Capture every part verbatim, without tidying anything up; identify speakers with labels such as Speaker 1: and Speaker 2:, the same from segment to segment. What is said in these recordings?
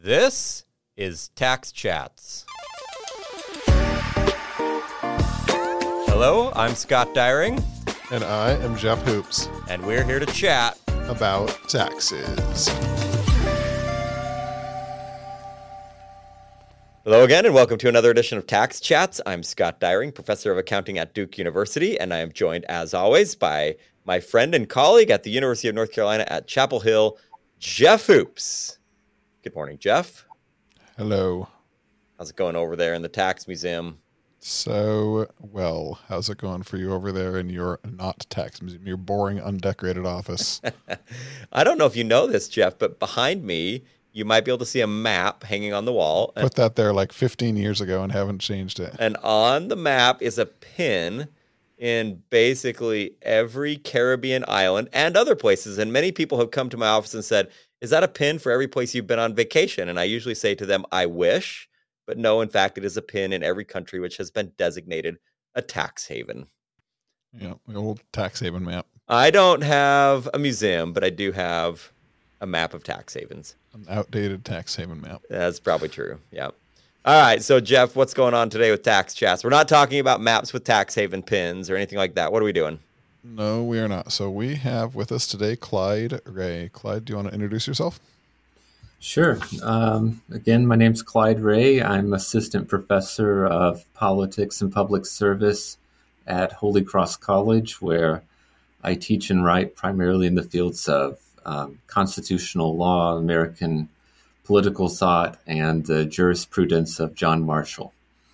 Speaker 1: This is Tax Chats. Hello, I'm Scott Dyring.
Speaker 2: And I am Jeff Hoops.
Speaker 1: And we're here to chat
Speaker 2: about taxes.
Speaker 1: Hello again, and welcome to another edition of Tax Chats. I'm Scott Dyring, professor of accounting at Duke University, and I am joined, as always, by my friend and colleague at the University of North Carolina at Chapel Hill, Jeff Hoops. Good morning, Jeff.
Speaker 2: Hello.
Speaker 1: How's it going over there in the tax museum?
Speaker 2: So well. How's it going for you over there in your not tax museum, your boring, undecorated office?
Speaker 1: I don't know if you know this, Jeff, but behind me, you might be able to see a map hanging on the wall.
Speaker 2: Put that there like fifteen years ago and haven't changed it.
Speaker 1: And on the map is a pin in basically every Caribbean island and other places. And many people have come to my office and said, is that a pin for every place you've been on vacation? And I usually say to them, I wish. But no, in fact, it is a pin in every country which has been designated a tax haven.
Speaker 2: Yeah, the old tax haven map.
Speaker 1: I don't have a museum, but I do have a map of tax havens.
Speaker 2: An outdated tax haven map.
Speaker 1: That's probably true. Yeah. All right. So, Jeff, what's going on today with Tax Chats? We're not talking about maps with tax haven pins or anything like that. What are we doing?
Speaker 2: No, we are not. So we have with us today Clyde Ray. Clyde, do you want to introduce yourself?
Speaker 3: Sure. Um, again, my name's Clyde Ray. I'm assistant professor of politics and public service at Holy Cross College, where I teach and write primarily in the fields of um, constitutional law, American political thought, and the jurisprudence of John Marshall.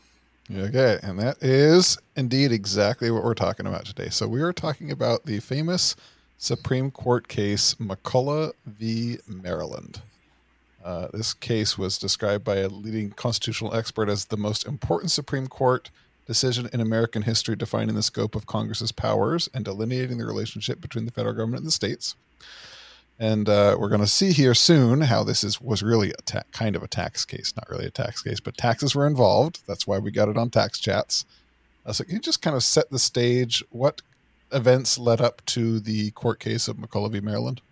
Speaker 2: Okay, and that is indeed exactly what we're talking about today. So we are talking about the famous Supreme Court case McCulloch v. Maryland. Uh, this case was described by a leading constitutional expert as the most important Supreme Court decision in American history, defining the scope of Congress's powers and delineating the relationship between the federal government and the states. And uh, we're going to see here soon how this is was really a ta- kind of a tax case, not really a tax case, but taxes were involved. That's why we got it on Tax Chats. Uh, so can you just kind of set the stage? What events led up to the court case of McCulloch v. Maryland?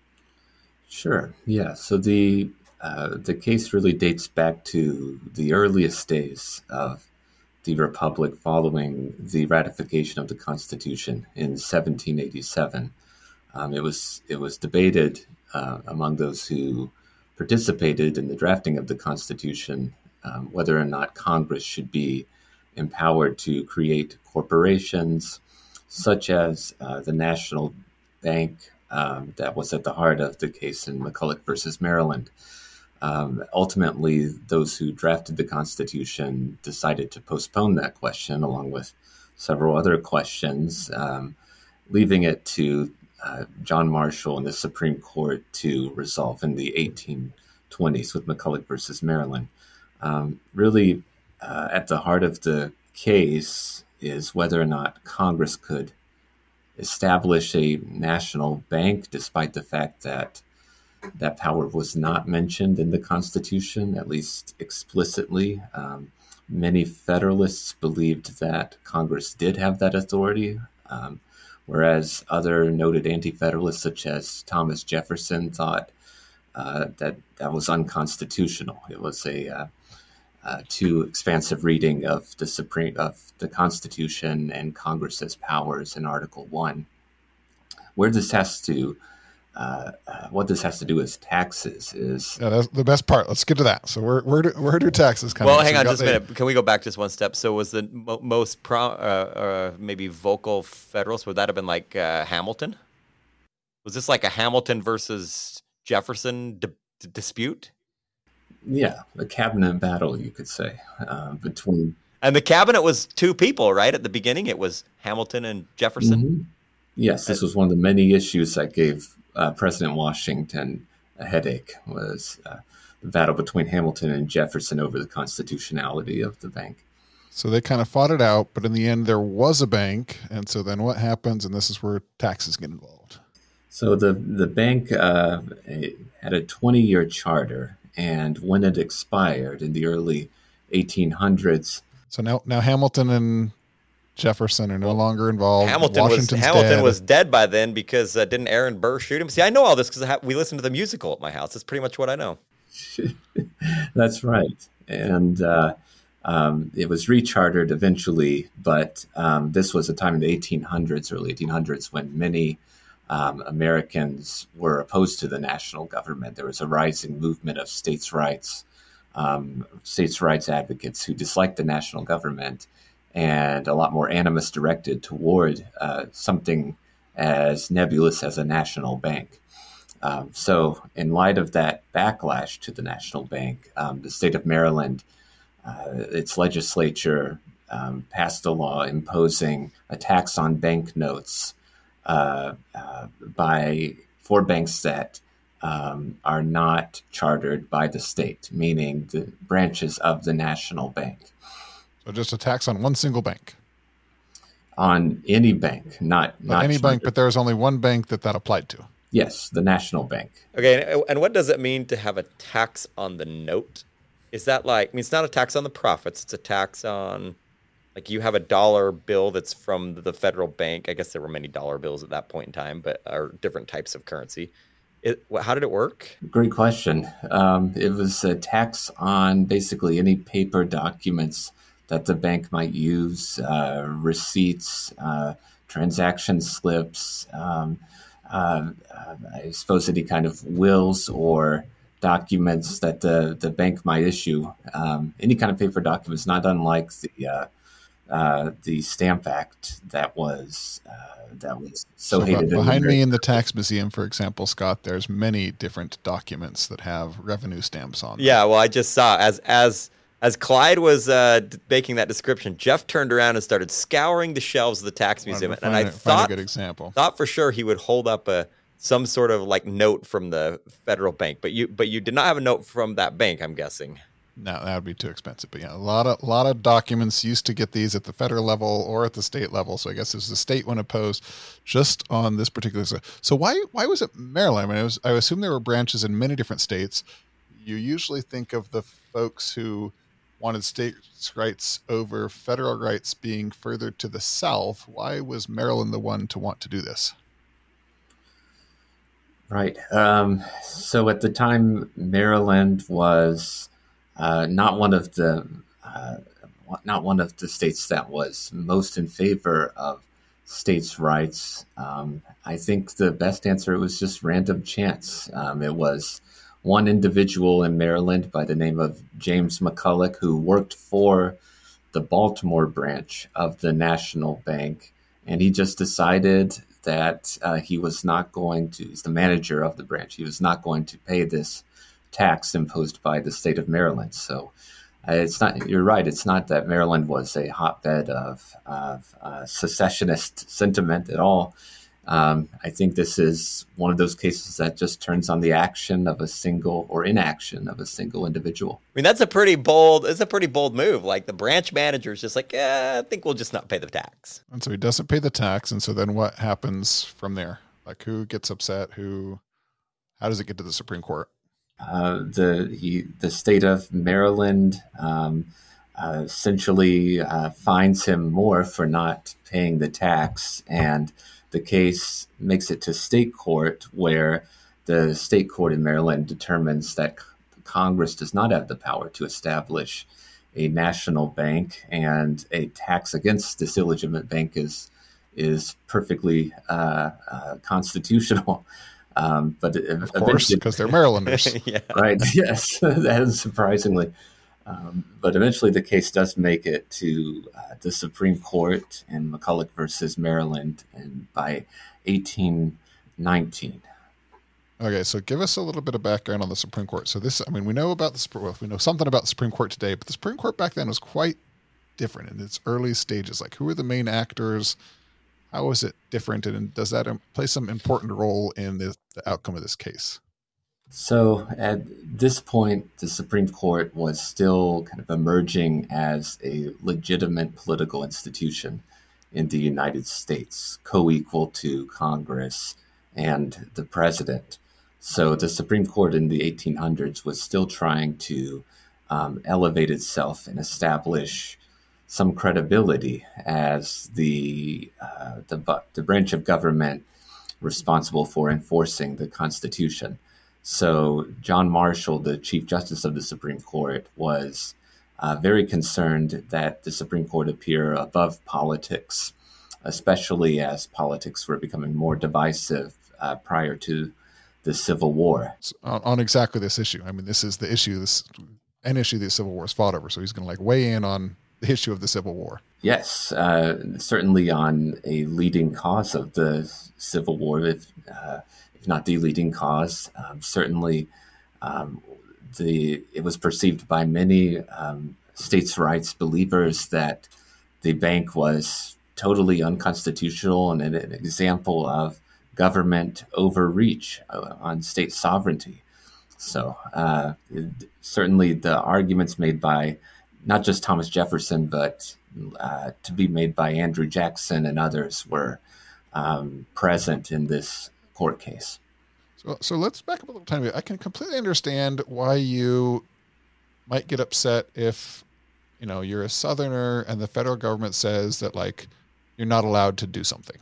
Speaker 3: Sure. Yeah. So the uh, the case really dates back to the earliest days of the Republic following the ratification of the Constitution in seventeen eighty-seven. Um, it was it was debated uh, among those who participated in the drafting of the Constitution um, whether or not Congress should be empowered to create corporations such as uh, the National Bank um, that was at the heart of the case in McCulloch versus Maryland. Um, ultimately, those who drafted the Constitution decided to postpone that question along with several other questions, um, leaving it to Uh, John Marshall and the Supreme Court to resolve in the eighteen twenties with McCulloch versus Maryland. Um, really, uh, at the heart of the case is whether or not Congress could establish a national bank, despite the fact that that power was not mentioned in the Constitution, at least explicitly. Um, many Federalists believed that Congress did have that authority. Um, Whereas other noted anti-federalists, such as Thomas Jefferson, thought uh, that that was unconstitutional. It was a uh, uh, too expansive reading of the Supreme of the Constitution and Congress's powers in Article One. Where this has to, uh, uh, what this has to do with taxes is
Speaker 2: Yeah, that's the best part. Let's get to that. So where where do where do taxes come?
Speaker 1: Well,
Speaker 2: in?
Speaker 1: hang
Speaker 2: So
Speaker 1: on
Speaker 2: you
Speaker 1: just a
Speaker 2: got the-
Speaker 1: minute. Can we go back just one step? So was the mo- most pro, uh, uh, maybe vocal Federalist, would that have been like uh, Hamilton? Was this like a Hamilton versus Jefferson di- di- dispute?
Speaker 3: yeah, a cabinet battle, you could say, uh, between.
Speaker 1: And the cabinet was two people, right? At the beginning, it was Hamilton and Jefferson.
Speaker 3: Mhm. Yes, this was one of the many issues that gave uh, President Washington a headache, was uh, the battle between Hamilton and Jefferson over the constitutionality of the bank.
Speaker 2: So they kind of fought it out, but in the end there was a bank. And so then what happens? And this is where taxes get involved.
Speaker 3: So the, the bank uh, had a twenty-year charter, and when it expired in the early eighteen hundreds.
Speaker 2: So now, now Hamilton and Jefferson are no longer involved.
Speaker 1: Hamilton was
Speaker 2: Washington's
Speaker 1: Hamilton
Speaker 2: dead.
Speaker 1: was dead by then because uh, didn't Aaron Burr shoot him? See, I know all this because ha- we listened to the musical at my house. That's pretty much what I know.
Speaker 3: That's right. And uh, um, it was rechartered eventually, but um, this was a time in the eighteen hundreds, early eighteen hundreds, when many um, Americans were opposed to the national government. There was a rising movement of states' rights, um, states' rights advocates who disliked the national government, and a lot more animus directed toward uh, something as nebulous as a national bank. Um, so, in light of that backlash to the national bank, um, the state of Maryland, uh, its legislature um, passed a law imposing a tax on banknotes uh, uh, by for banks that um, are not chartered by the state, meaning the branches of the national bank.
Speaker 2: So, just a tax on one single bank.
Speaker 3: On any bank, not
Speaker 2: But
Speaker 3: not
Speaker 2: any
Speaker 3: chartered.
Speaker 2: bank, but there's only one bank that that applied to.
Speaker 3: Yes, the national bank.
Speaker 1: Okay, and, and what does it mean to have a tax on the note? Is that like, I mean, it's not a tax on the profits, it's a tax on, like, you have a dollar bill that's from the federal bank. I guess there were many dollar bills at that point in time, but are different types of currency. It, how did it work?
Speaker 3: Great question. Um, it was a tax on basically any paper documents that the bank might use, uh, receipts, uh, transaction slips, um, uh, uh, I suppose any kind of wills or documents that the, the bank might issue. Um, any kind of paper documents, not unlike the uh, uh, the Stamp Act that was uh, that was so,
Speaker 2: So,
Speaker 3: hated.
Speaker 2: be-
Speaker 3: in
Speaker 2: behind me
Speaker 3: America.
Speaker 2: in the tax museum, for example, Scott, there's many different documents that have revenue stamps on them.
Speaker 1: Yeah, well, I just saw as as as Clyde was uh, d- making that description, Jeff turned around and started scouring the shelves of the tax museum,
Speaker 2: Wanted to
Speaker 1: and
Speaker 2: find
Speaker 1: I
Speaker 2: a- find
Speaker 1: thought
Speaker 2: a good example.
Speaker 1: thought for sure he would hold up a some sort of like note from the federal bank, but you but you did not have a note from that bank, I'm guessing.
Speaker 2: No, that would be too expensive. But yeah, a lot of a lot of documents used to get these at the federal level or at the state level. So I guess this is the state one opposed just on this particular. So, so why why was it Maryland? I mean, it was, I assume there were branches in many different states. You usually think of the folks who wanted states' rights over federal rights being further to the south. Why was Maryland the one to want to do this?
Speaker 3: Right. Um, so at the time, Maryland was uh, not one of the uh, not one of the states that was most in favor of states' rights. Um, I think the best answer was just random chance. Um, it was one individual in Maryland by the name of James McCulloch who worked for the Baltimore branch of the National Bank, and he just decided that uh, he was not going to, he's the manager of the branch, he was not going to pay this tax imposed by the state of Maryland. So uh, it's not, you're right, it's not that Maryland was a hotbed of, of uh, secessionist sentiment at all. Um, I think this is one of those cases that just turns on the action of a single or inaction of a single individual.
Speaker 1: I mean, that's a pretty bold, it's a pretty bold move. Like the branch manager is just like, yeah, I think we'll just not pay the tax.
Speaker 2: And so he doesn't pay the tax. And so then what happens from there? Like who gets upset? Who, how does it get to the Supreme Court?
Speaker 3: Uh, the he, the state of Maryland um, uh, essentially uh, fines him more for not paying the tax, and the case makes it to state court, where the state court in Maryland determines that Congress does not have the power to establish a national bank, and a tax against this illegitimate bank is is perfectly uh, uh, constitutional. Um, but
Speaker 2: Of course, because they're Marylanders.
Speaker 1: Yeah.
Speaker 3: Right. Yes, that is surprisingly. Um, but eventually the case does make it to uh, the Supreme Court in McCulloch versus Maryland and by eighteen nineteen.
Speaker 2: Okay, so give us a little bit of background on the Supreme Court. So this, I mean, we know about the Supreme, well, we know something about the Supreme Court today, but the Supreme Court back then was quite different in its early stages. Like, who are the main actors? How is it different, and does that um, play some important role in the, the outcome of this case?
Speaker 3: So at this point, the Supreme Court was still kind of emerging as a legitimate political institution in the United States, co-equal to Congress and the president. So the Supreme Court in the eighteen hundreds was still trying to um, elevate itself and establish some credibility as the, uh, the the branch of government responsible for enforcing the Constitution. So John Marshall, the Chief Justice of the Supreme Court, was uh, very concerned that the Supreme Court appear above politics, especially as politics were becoming more divisive uh, prior to the Civil War.
Speaker 2: On, on exactly this issue. I mean, this is the issue, this an issue the Civil War is fought over. So he's going to like weigh in on the issue of the Civil War.
Speaker 3: Yes, uh, certainly on a leading cause of the Civil War, if, uh, if not the leading cause. Um, certainly, um, the it was perceived by many um, states' rights believers that the bank was totally unconstitutional and an, an example of government overreach uh, on state sovereignty. So uh, certainly the arguments made by not just Thomas Jefferson, but uh, to be made by Andrew Jackson and others were um, present in this court case.
Speaker 2: So, so let's back up a little tiny bit. I can completely understand why you might get upset if, you know, you're a Southerner and the federal government says that like you're not allowed to do something.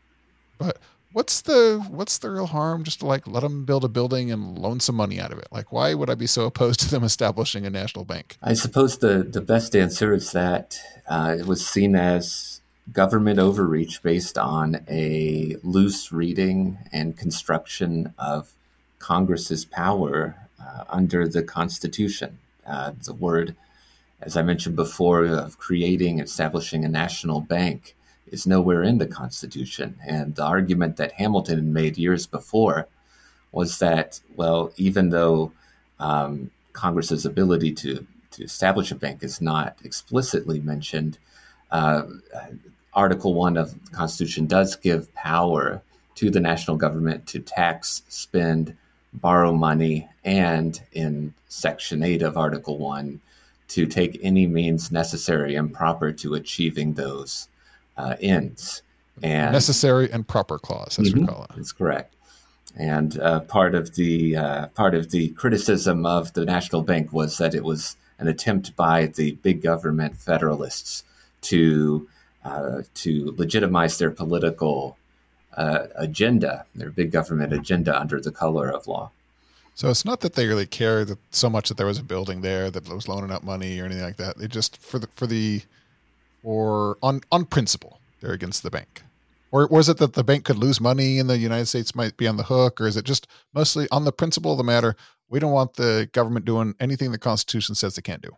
Speaker 2: But what's the what's the real harm just to like let them build a building and loan some money out of it? Like, why would I be so opposed to them establishing a national bank?
Speaker 3: I suppose the, the best answer is that uh, it was seen as government overreach based on a loose reading and construction of Congress's power uh, under the Constitution. Uh, the word, as I mentioned before, of creating, establishing a national bank is nowhere in the Constitution. And the argument that Hamilton made years before was that, well, even though um, Congress's ability to, to establish a bank is not explicitly mentioned, uh, Article one of the Constitution does give power to the national government to tax, spend, borrow money, and in Section eight of Article one, to take any means necessary and proper to achieving those uh, ends. And
Speaker 2: necessary and proper clause, as mm-hmm, we call it.
Speaker 3: That's correct. And uh, part of the uh, part of the criticism of the National Bank was that it was an attempt by the big government federalists to uh, to legitimize their political uh, agenda, their big government agenda under the color of law.
Speaker 2: So it's not that they really care that so much that there was a building there that was loaning out money or anything like that. They just for the for the or on on principle they're against the bank. Or was it that the bank could lose money and the United States might be on the hook? Or is it just mostly on the principle of the matter? We don't want the government doing anything the Constitution says they can't do.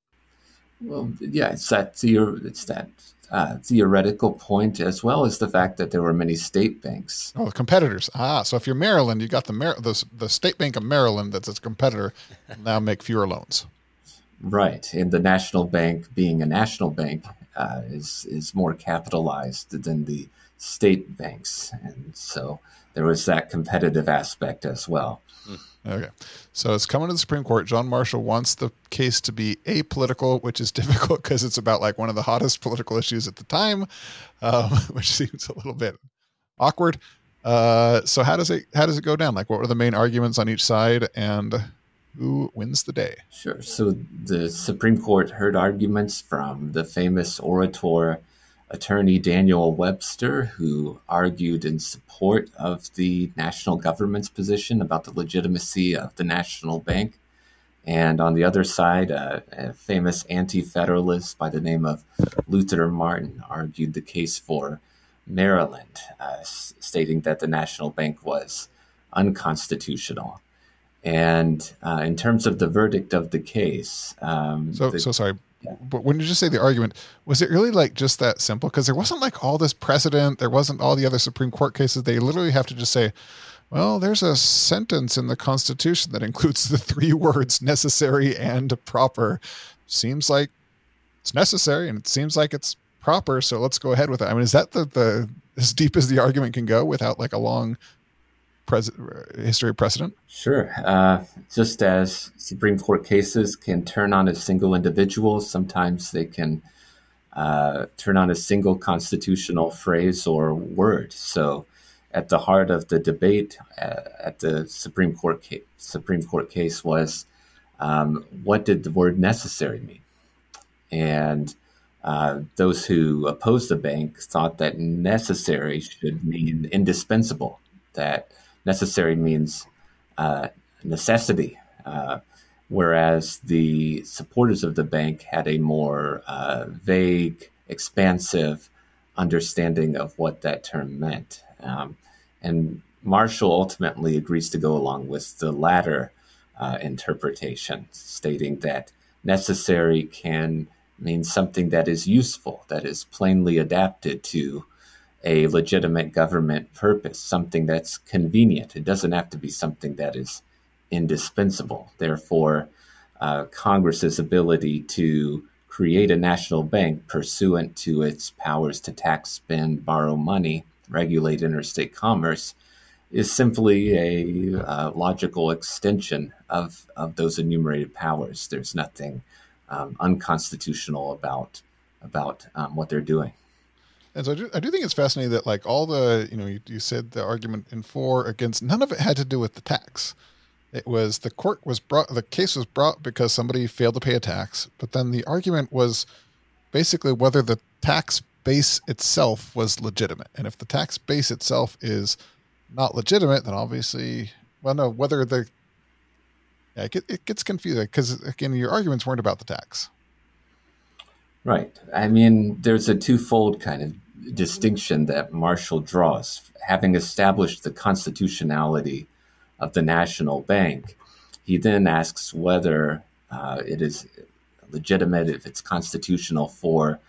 Speaker 3: Well, yeah, it's that theor- it's that uh, theoretical point, as well as the fact that there were many state banks.
Speaker 2: Oh, the competitors. Ah, so if you're Maryland, you got the Mar- the, the State Bank of Maryland that's its competitor now make fewer loans.
Speaker 3: Right. And the national bank, being a national bank, uh, is is more capitalized than the state banks. And so there was that competitive aspect as well.
Speaker 2: Okay. So it's coming to the Supreme Court. John Marshall wants the case to be apolitical, which is difficult because it's about like one of the hottest political issues at the time, um, which seems a little bit awkward. Uh, so how does it, how does it go down? Like what were the main arguments on each side and who wins the day?
Speaker 3: Sure. So the Supreme Court heard arguments from the famous orator attorney Daniel Webster, who argued in support of the national government's position about the legitimacy of the national bank. And on the other side, uh, a famous anti-federalist by the name of Luther Martin argued the case for Maryland, uh, stating that the national bank was unconstitutional. And uh, in terms of the verdict of the case... Um,
Speaker 2: so,
Speaker 3: the,
Speaker 2: so sorry. But when you just say the argument, was it really like just that simple? Because there wasn't like all this precedent. There wasn't all the other Supreme Court cases. They literally have to just say, well, there's a sentence in the Constitution that includes the three words necessary and proper. Seems like it's necessary and it seems like it's proper. So let's go ahead with it. I mean, is that the, the as deep as the argument can go without like a long Pres- history of precedent?
Speaker 3: Sure. Uh, just as Supreme Court cases can turn on a single individual, sometimes they can uh, turn on a single constitutional phrase or word. So at the heart of the debate uh, at the Supreme Court ca- Supreme Court case was um, what did the word necessary mean? And uh, those who opposed the bank thought that necessary should mean indispensable, that necessary means uh, necessity, uh, whereas the supporters of the bank had a more uh, vague, expansive understanding of what that term meant. Um, and Marshall ultimately agrees to go along with the latter uh, interpretation, stating that necessary can mean something that is useful, that is plainly adapted to a legitimate government purpose, something that's convenient. It doesn't have to be something that is indispensable. Therefore, uh, Congress's ability to create a national bank pursuant to its powers to tax, spend, borrow money, regulate interstate commerce is simply a uh, logical extension of, of those enumerated powers. There's nothing um, unconstitutional about about um, what they're doing.
Speaker 2: And so I do, I do think it's fascinating that, like, all the, you know, you, you said the argument in for, against, none of it had to do with the tax. It was the court was brought, the case was brought because somebody failed to pay a tax, but then the argument was basically whether the tax base itself was legitimate. And if the tax base itself is not legitimate, then obviously, well, no, whether the, yeah, it, it gets confusing because, again, your arguments weren't about the tax.
Speaker 3: Right. I mean, there's a twofold kind of distinction that Marshall draws. Having established the constitutionality of the national bank, he then asks whether uh, it is legitimate, if it's constitutional for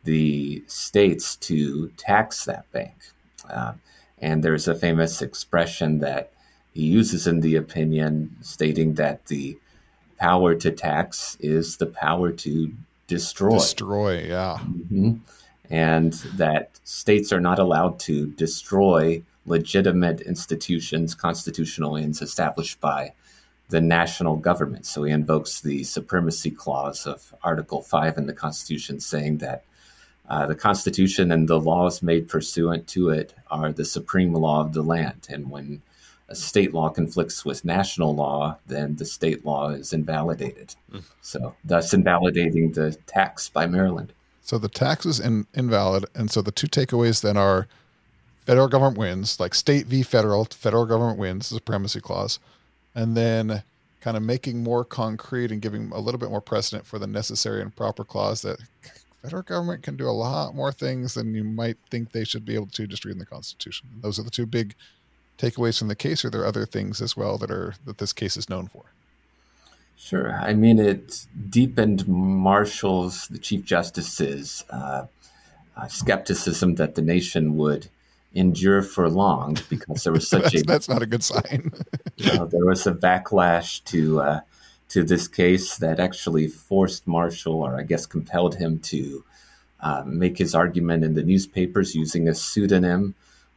Speaker 3: the states to tax that bank. Uh, and there's a famous expression that he uses in the opinion stating that the power to tax is the power to destroy.
Speaker 2: Destroy, yeah.
Speaker 3: Mm-hmm. And that states are not allowed to destroy legitimate institutions, constitutional ends established by the national government. So he invokes the supremacy clause of Article five in the Constitution, saying that uh, the Constitution and the laws made pursuant to it are the supreme law of the land. And when a state law conflicts with national law, then the state law is invalidated. Mm. So thus invalidating the tax by Maryland.
Speaker 2: So the tax is in, invalid. And so the two takeaways then are federal government wins, like state v. federal, federal government wins, the supremacy clause. And then kind of making more concrete and giving a little bit more precedent for the necessary and proper clause that federal government can do a lot more things than you might think they should be able to just read in the Constitution. Those are the two big takeaways from the case, or there are other things as well that are that this case is known for?
Speaker 3: Sure. I mean, it deepened Marshall's, the Chief Justice's, uh, uh, skepticism that the nation would endure for long because there was such
Speaker 2: that's,
Speaker 3: a...
Speaker 2: That's not a good sign.
Speaker 3: you know, there was a backlash to uh, to this case that actually forced Marshall, or I guess compelled him to uh, make his argument in the newspapers using a pseudonym,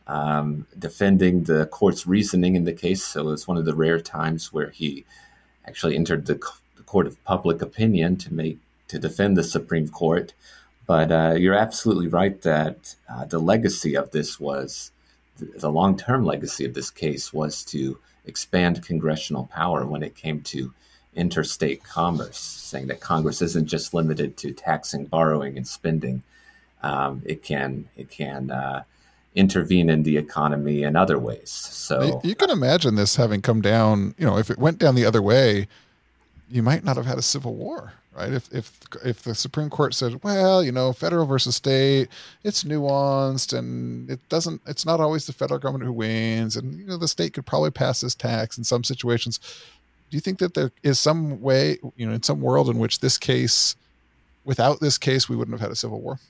Speaker 3: Um, defending the court's reasoning in the case. So it was one of the rare times where he actually entered the, the court of public opinion to make to defend the Supreme Court. But uh, you're absolutely right that uh, the legacy of this was, the, the long-term legacy of this case was to expand congressional power when it came to interstate commerce, saying that Congress isn't just limited to taxing, borrowing, and spending. Um, it can, it can, uh, intervene in the economy in other ways. So
Speaker 2: you can imagine this having come down, you know, if it went down the other way, you might not have had a civil war, right? If if if the Supreme Court said, well, you know, federal versus state, it's nuanced and it doesn't, it's not always the federal government who wins, and you know, the state could probably pass this tax in some situations. Do you think that there is some way, you know, in some world in which this case, without this case, we wouldn't have had a civil war?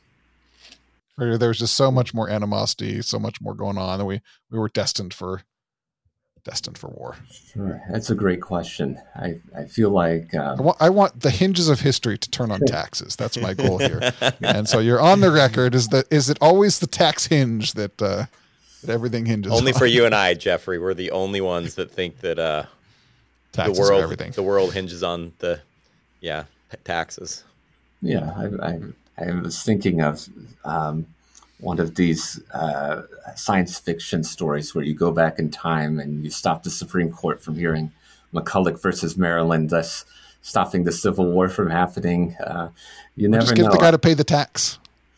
Speaker 2: Or there's just so much more animosity, so much more going on, and we, we were destined for destined for war?
Speaker 3: Sure, that's a great question. I, I feel like um...
Speaker 2: I, want, I want the hinges of history to turn on taxes. That's my goal here. And so you're on the record. Is that is it always the tax hinge that uh, that everything hinges?
Speaker 1: Only
Speaker 2: on?
Speaker 1: for you and I, Jeffrey. We're the only ones that think that uh, the world
Speaker 2: everything.
Speaker 1: the world hinges on the yeah taxes.
Speaker 3: Yeah, I. I I was thinking of um, one of these uh, science fiction stories where you go back in time and you stop the Supreme Court from hearing McCulloch versus Maryland, thus stopping the Civil War from happening. Uh, you never
Speaker 2: just give
Speaker 3: know.
Speaker 2: the guy to pay the tax.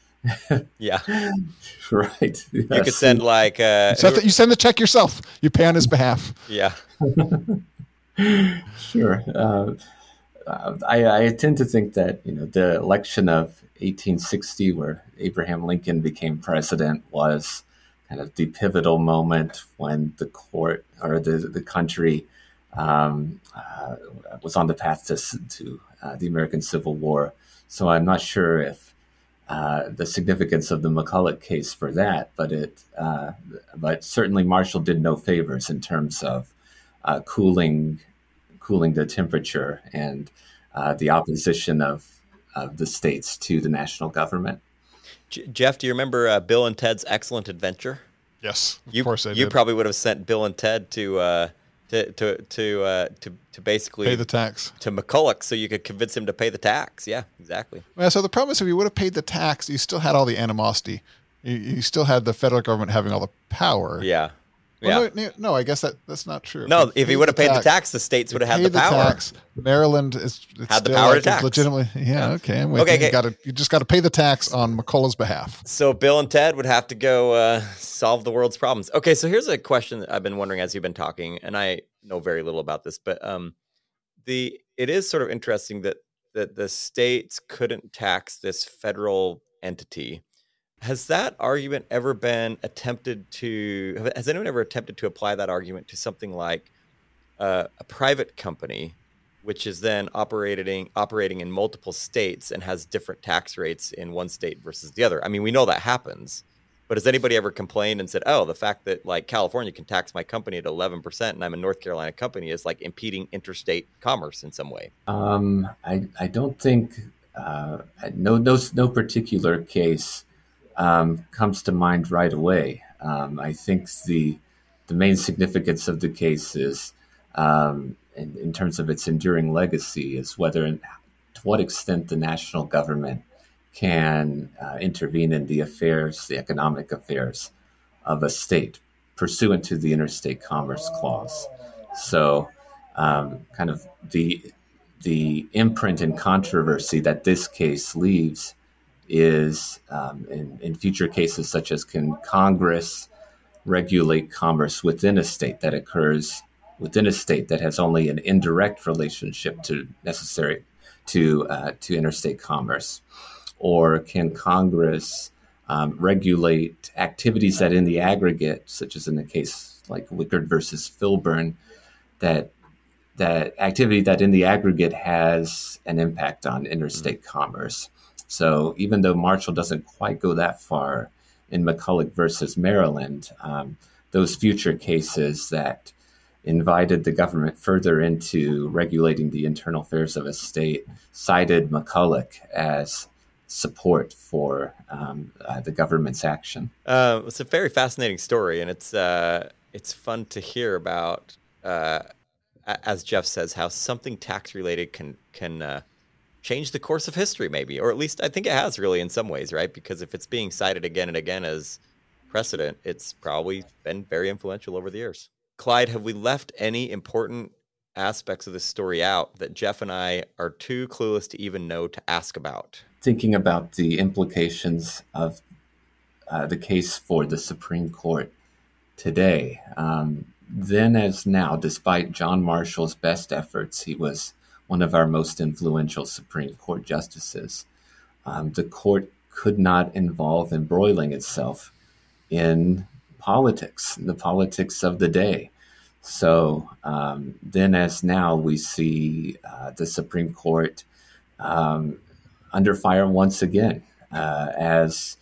Speaker 1: Yeah,
Speaker 3: right. Yes.
Speaker 1: You could send like uh,
Speaker 2: so that you send the check yourself. You pay on his behalf.
Speaker 1: Yeah.
Speaker 3: Sure. Uh, uh, I, I tend to think that you know the election of eighteen sixty, where Abraham Lincoln became president, was kind of the pivotal moment when the court or the the country um, uh, was on the path to to uh, the American Civil War. So I'm not sure if uh, the significance of the McCulloch case for that, but it uh, but certainly Marshall did no favors in terms of uh, cooling cooling the temperature and uh, the opposition of of the states to the national government.
Speaker 1: J- Jeff, do you remember uh, Bill and Ted's Excellent Adventure?
Speaker 2: Yes, of
Speaker 1: You
Speaker 2: course I
Speaker 1: you
Speaker 2: did.
Speaker 1: probably would have sent Bill and Ted to uh, to to to uh, to to basically
Speaker 2: Pay the tax.
Speaker 1: to McCulloch so you could convince him to pay the tax. Yeah, exactly.
Speaker 2: Yeah, so the problem is if you would have paid the tax, you still had all the animosity. You, you still had the federal government having all the power.
Speaker 1: Yeah,
Speaker 2: Well,
Speaker 1: yeah.
Speaker 2: no, no, no, I guess that, that's not true.
Speaker 1: No, if he would have paid the tax, the states would have had
Speaker 2: paid
Speaker 1: the power.
Speaker 2: tax, Maryland is it's
Speaker 1: Had the
Speaker 2: still
Speaker 1: power to
Speaker 2: like
Speaker 1: tax.
Speaker 2: legitimately. Yeah,
Speaker 1: Yeah.
Speaker 2: okay. I'm with
Speaker 1: Okay,
Speaker 2: you.
Speaker 1: okay.
Speaker 2: You, gotta, you just got to pay the tax on McCullough's behalf.
Speaker 1: So Bill and Ted would have to go uh, solve the world's problems. Okay, so here's a question that I've been wondering as you've been talking, and I know very little about this, but um, the it is sort of interesting that that the states couldn't tax this federal entity. Has that argument ever been attempted to? Has anyone ever attempted to apply that argument to something like uh, a private company, which is then operating operating in multiple states and has different tax rates in one state versus the other? I mean, we know that happens, but has anybody ever complained and said, "Oh, the fact that like California can tax my company at eleven percent and I'm a North Carolina company is like impeding interstate commerce in some way"?
Speaker 3: Um, I I don't think uh, no no no particular case um, comes to mind right away. Um, I think the the main significance of the case is, um, in, in terms of its enduring legacy, is whether and to what extent the national government can uh, intervene in the affairs, the economic affairs of a state, pursuant to the Interstate Commerce Clause. So, um, kind of the the imprint and controversy that this case leaves is um, in, in future cases such as can Congress regulate commerce within a state that occurs within a state that has only an indirect relationship to necessary to uh, to interstate commerce, or can Congress um, regulate activities that in the aggregate, such as in the case like Wickard versus Filburn, that that activity that in the aggregate has an impact on interstate mm-hmm. commerce. So even though Marshall doesn't quite go that far in McCulloch versus Maryland, um, those future cases that invited the government further into regulating the internal affairs of a state cited McCulloch as support for um, uh, the government's action.
Speaker 1: Uh, it's a very fascinating story, and it's uh, it's fun to hear about. Uh, as Jeff says, how something tax related can can uh, change the course of history, maybe, or at least I think it has really in some ways, right? Because if it's being cited again and again as precedent, it's probably been very influential over the years. Clyde, have we left any important aspects of this story out that Jeff and I are too clueless to even know to ask about?
Speaker 3: Thinking about the implications of uh, the case for the Supreme Court today, um, then as now, despite John Marshall's best efforts, he was one of our most influential Supreme Court justices. Um, the court could not involve embroiling itself in politics, the politics of the day. So um, then as now, we see uh, the Supreme Court um, under fire once again uh, as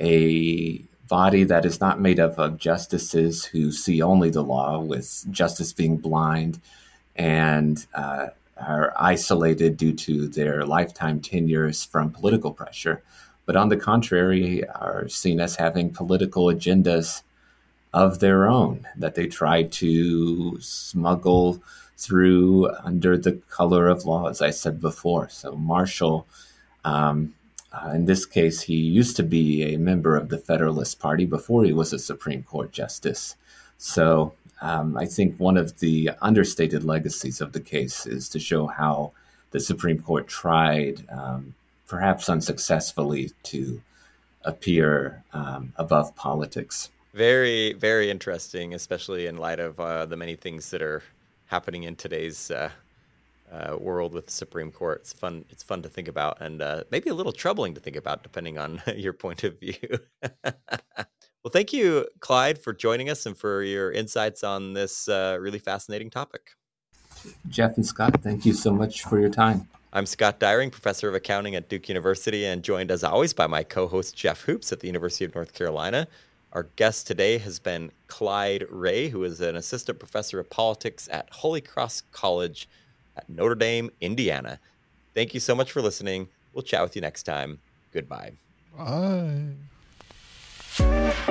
Speaker 3: a body that is not made up of justices who see only the law, with justice being blind and uh, are isolated due to their lifetime tenures from political pressure, but on the contrary, are seen as having political agendas of their own that they try to smuggle through under the color of law, as I said before. So Marshall, um, Uh, in this case, he used to be a member of the Federalist Party before he was a Supreme Court justice. So um, I think one of the understated legacies of the case is to show how the Supreme Court tried, um, perhaps unsuccessfully, to appear um, above politics.
Speaker 1: Very, very interesting, especially in light of uh, the many things that are happening in today's uh, uh, world with the Supreme Court. It's fun. It's fun to think about, and uh, maybe a little troubling to think about, depending on your point of view. Well, thank you, Clyde, for joining us and for your insights on this uh, really fascinating topic.
Speaker 3: Jeff and Scott, thank you so much for your time.
Speaker 1: I'm Scott Dyring, professor of accounting at Duke University, and joined as always by my co-host Jeff Hoops at the University of North Carolina. Our guest today has been Clyde Ray, who is an assistant professor of politics at Holy Cross College at Notre Dame, Indiana. Thank you so much for listening. We'll chat with you next time. Goodbye.
Speaker 2: Bye.